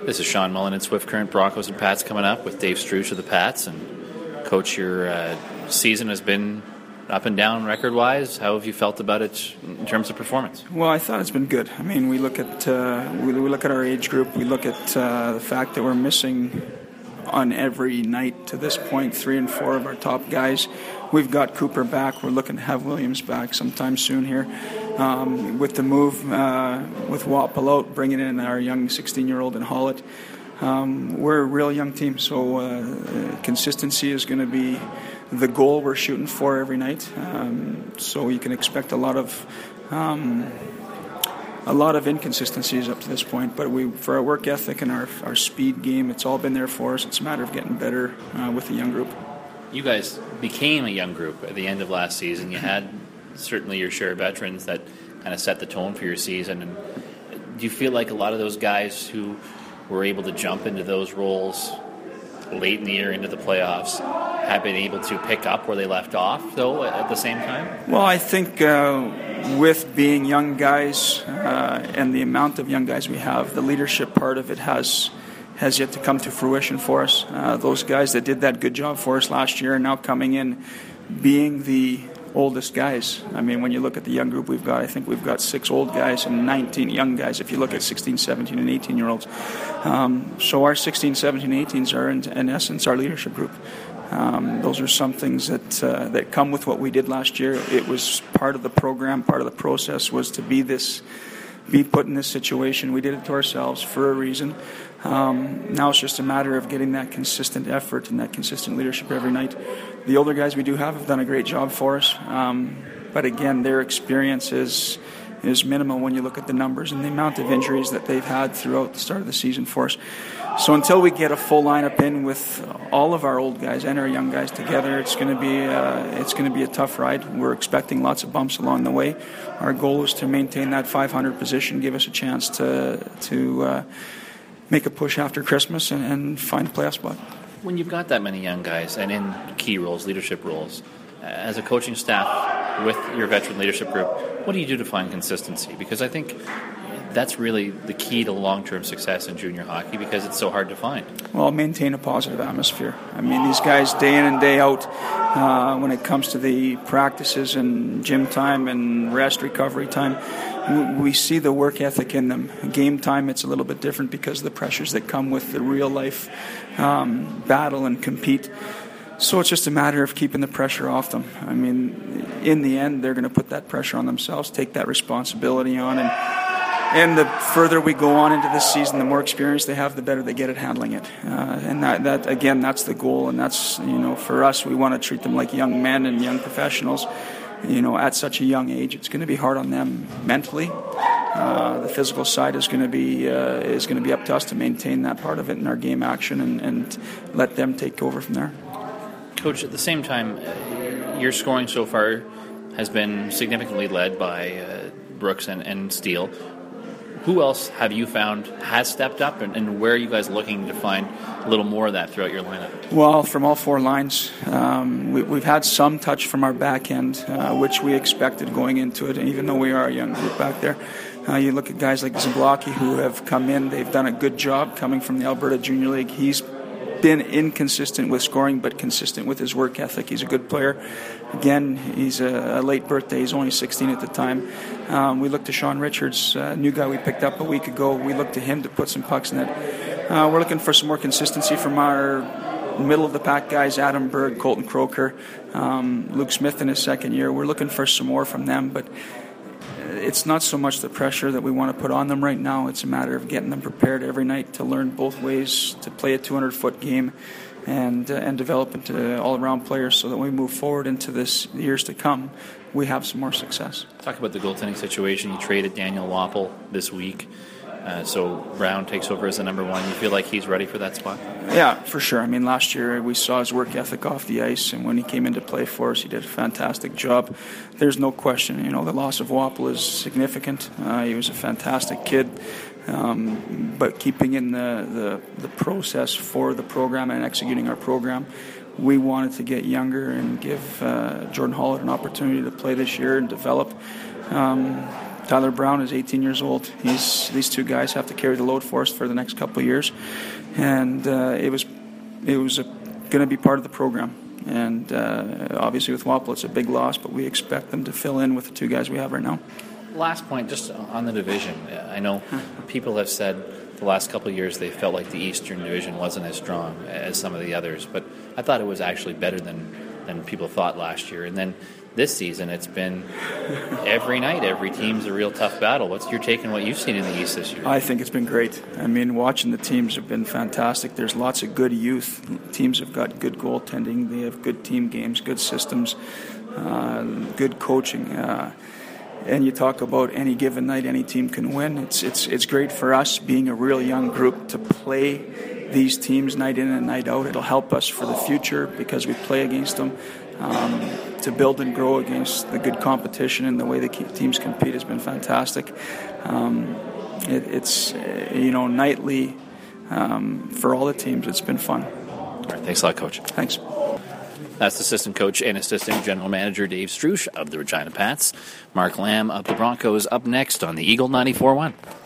This is Sean Mullen at Swift Current. Broncos and Pats coming up with Dave Struch of the Pats. And Coach, your season has been up and down record-wise. How have you felt about it in terms of performance? Well, I thought it's been good. I mean, we look at our age group. We look at the fact that we're missing on every night to this point 3 and 4 of our top guys. We've got Cooper back. We're looking to have Williams back sometime soon here. With the move with Wappel out, bringing in our young 16-year-old in Hollett, we're a real young team. So consistency is going to be the goal we're shooting for every night. So you can expect a lot of inconsistencies up to this point, but for our work ethic and our speed game, it's all been there for us. It's a matter of getting better with the young group. You guys became a young group at the end of last season. You had certainly your share of veterans that kind of set the tone for your season. And do you feel like a lot of those guys who were able to jump into those roles late in the year into the playoffs have been able to pick up where they left off, though, at the same time? Well, I think with being young guys and the amount of young guys we have, the leadership part of it has yet to come to fruition for us. Those guys that did that good job for us last year are now coming in being the oldest guys. I mean, when you look at the young group we've got, I think we've got 6 old guys and 19 young guys if you look at 16, 17, and 18-year-olds. So our 16, 17, 18s are, in essence, our leadership group. Those are some things that come with what we did last year. It was part of the program, part of the process was to be put in this situation. We did it to ourselves for a reason. Now it's just a matter of getting that consistent effort and that consistent leadership every night. The older guys we do have done a great job for us, but again, their experience is minimal when you look at the numbers and the amount of injuries that they've had throughout the start of the season for us. So until we get a full lineup in with all of our old guys and our young guys together, it's going to be a tough ride. We're expecting lots of bumps along the way. Our goal is to maintain that 500 position, give us a chance to make a push after Christmas and find a playoff spot. When you've got that many young guys and in key roles, leadership roles, as a coaching staff with your veteran leadership group, what do you do to find consistency? Because I think that's really the key to long-term success in junior hockey because it's so hard to find. Well, maintain a positive atmosphere. I mean, these guys day in and day out, when it comes to the practices and gym time and rest recovery time, we see the work ethic in them. Game time, it's a little bit different because of the pressures that come with the real-life battle and compete. So it's just a matter of keeping the pressure off them. I mean, in the end, they're going to put that pressure on themselves, take that responsibility on, and the further we go on into this season, the more experience they have, the better they get at handling it. And that again, that's the goal. And that's, for us, we want to treat them like young men and young professionals. At such a young age, it's going to be hard on them mentally. The physical side is going to be up to us to maintain that part of it in our game action and let them take over from there. Coach, at the same time, your scoring so far has been significantly led by Brooks and Steele. Who else have you found has stepped up, and where are you guys looking to find a little more of that throughout your lineup? Well, from all 4 lines, we've had some touch from our back end, which we expected going into it, and even though we are a young group back there. You look at guys like Zablocki who have come in, they've done a good job coming from the Alberta Junior League. He's been inconsistent with scoring, but consistent with his work ethic. He's a good player. Again, he's a late birthday. He's only 16 at the time. We look to Sean Richards, a new guy we picked up a week ago. We look to him to put some pucks in it. We're looking for some more consistency from our middle-of-the-pack guys, Adam Berg, Colton Croker, Luke Smith in his second year. We're looking for some more from them, but it's not so much the pressure that we want to put on them right now. It's a matter of getting them prepared every night to learn both ways, to play a 200-foot game and develop into all-around players so that when we move forward into this years to come, we have some more success. Talk about the goaltending situation. You traded Daniel Wappel this week. So Brown takes over as the number 1. You feel like he's ready for that spot? Yeah, for sure. I mean, last year we saw his work ethic off the ice, and when he came into play for us, he did a fantastic job. There's no question. The loss of Wappel is significant. He was a fantastic kid, but keeping in the process for the program and executing our program, we wanted to get younger and give Jordan Hollett an opportunity to play this year and develop. Tyler Brown is 18 years old. These two guys have to carry the load for us for the next couple of years, and it was going to be part of the program. And obviously with Wapel, it's a big loss, but we expect them to fill in with the two guys we have right now. Last point, just on the division. I know people have said the last couple of years they felt like the Eastern Division wasn't as strong as some of the others, but I thought it was actually better than people thought last year. And then this season, it's been every night, every team's a real tough battle. What's your take on what you've seen in the East this year? I think it's been great. I mean, watching the teams have been fantastic. There's lots of good youth. Teams have got good goaltending. They have good team games, good systems, good coaching. And you talk about any given night, any team can win. It's great for us, being a real young group, to play these teams night in and night out. It'll help us for the future because we play against them. To build and grow against the good competition and the way the teams compete has been fantastic. It's nightly for all the teams. It's been fun. All right, thanks a lot, Coach. Thanks. That's assistant coach and assistant general manager Dave Struch of the Regina Pats. Mark Lamb of the Broncos up next on the Eagle 94.1.